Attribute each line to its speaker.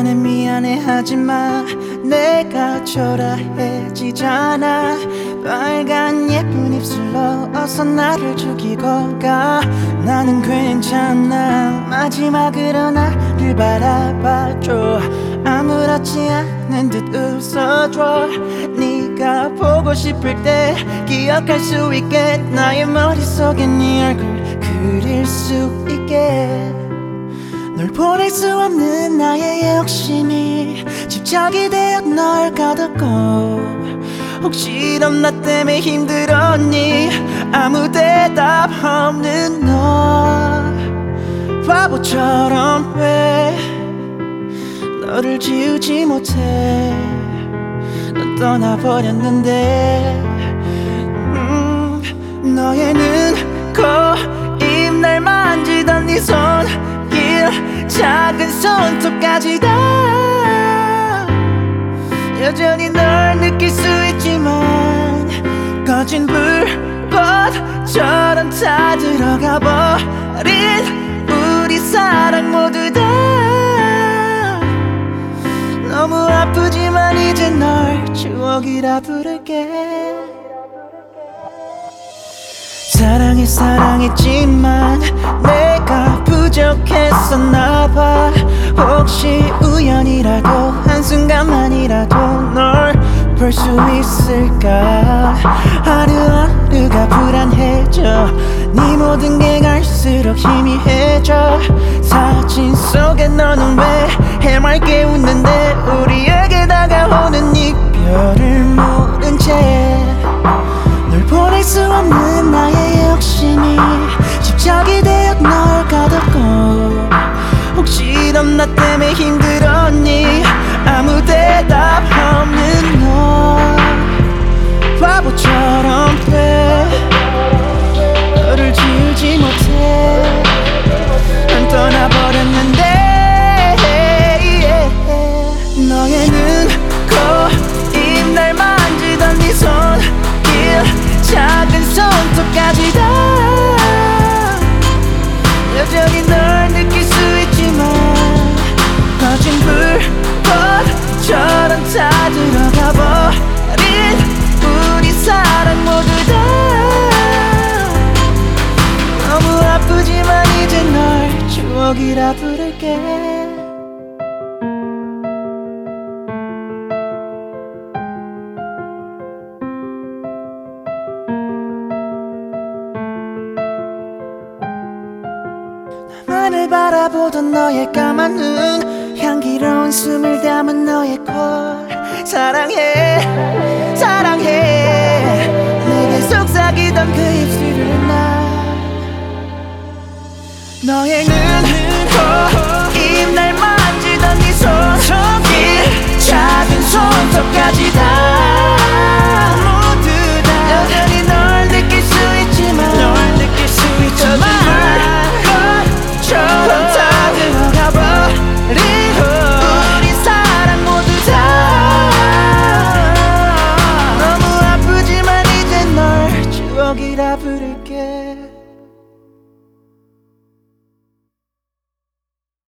Speaker 1: 미안해 미안해하지마 내가 초라해지잖아. 빨간 예쁜 입술로 어서 나를 죽이고 가. 나는 괜찮아 마지막으로 나를 바라봐줘. 아무렇지 않은 듯 웃어줘. 네가 보고 싶을 때 기억할 수 있게 나의 머릿속에 네 얼굴 그릴 수 있게. 널 보낼 수 없는 나의 욕심이 집착이 되어 널 가뒀고. 혹시 넌 나 때문에 힘들었니? 아무 대답 없는 너 바보처럼 왜 너를 지우지 못해. 넌 떠나버렸는데 너의 눈, 코, 입 날 만지던 네 손길 작은 손톱까지 다 여전히 널 느낄 수 있지만 꺼진 불꽃처럼 다 들어가 버린 우리 사랑 모두 다 너무 아프지만 이제 널 추억이라 부를게. 사랑했지만 내가 부족했었나봐. 혹시 우연이라도 한순간만이라도 널 볼 수 있을까. 하루하루가 불안해져. 네 모든 게 갈수록 희미해져. 사진 속에 너는 왜 해맑게 웃는데 우리에게 다가오는 이별을 모른 채 널 보낼 수 없는 나의 욕심이 집착이 되어 널 가뒀고. 혹시 넌 나 때문에 힘들었니? 아무 대답 없는 너 바보처럼 왜 너를 지우지 못해. 난 떠나버렸는데 너의 눈, 코, 입 날 만지던 네 손길 작은 손톱까지 다 여전히 널 느낄 수 있지만 꺼진 불꽃처럼 다 들어가 버린 우리 사랑 모두 다 너무 아프지만 이제 널 추억이라 부를게. 나만을 바라보던 너의 까만 눈 향기로운 숨을 담은 너의 콜 사랑해 사랑해. 내게 속삭이던 그 입술을 나 너의 눈